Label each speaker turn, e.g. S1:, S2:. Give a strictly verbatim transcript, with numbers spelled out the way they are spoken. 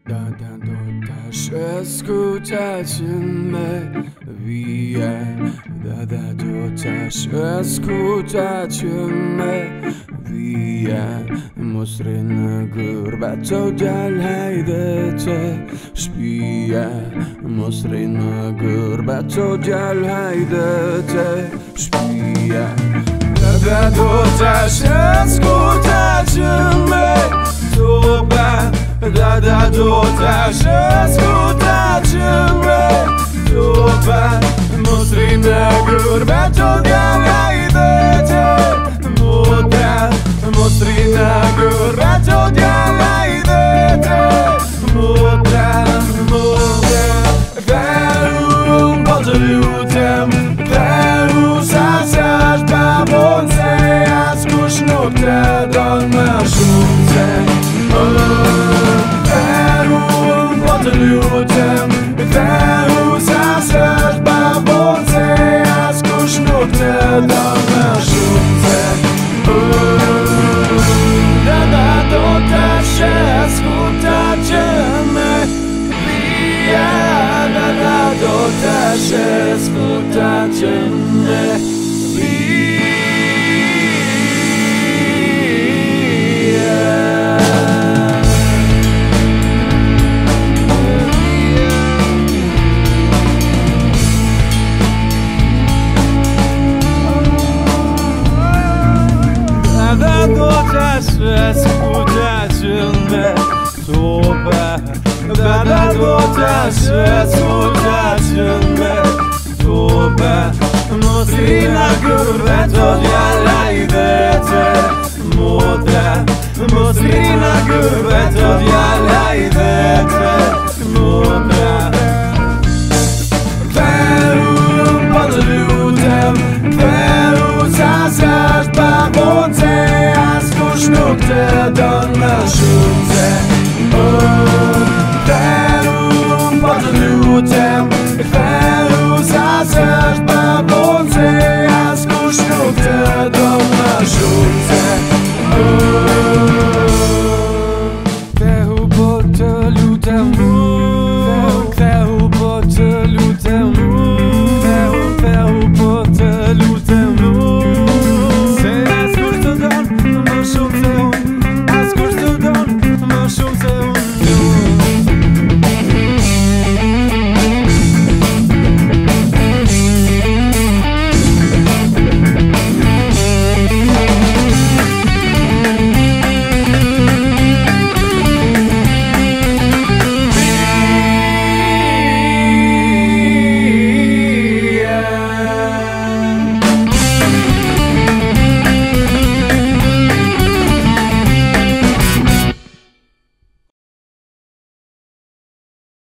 S1: Dada dotaż escuchar-me via Dada dotaż escuchar-me via Mostrina gurbato dal hajdete Spia Mostrina gurbato dal hajdete Spia Dada dotaż escuchar-me Toba Dada dotaż escuchar-me Toba Mostrina gurbato dal hajdete Moda Mostrina gurbato dal hajdete Moda Moda Verum podelutem Verum sasaż babonce A skušnute don mašunce Verum podelutem Verum sasaż babonce A skušnute don mašunce Dada dotaż escuchar-me via Dada dotaż escuchar-me Dada dotaż escuchar-me Toba Dada dotaż escuchar-me Toba Mostrina gurbato dal hajdete Moda Mostrina gurbato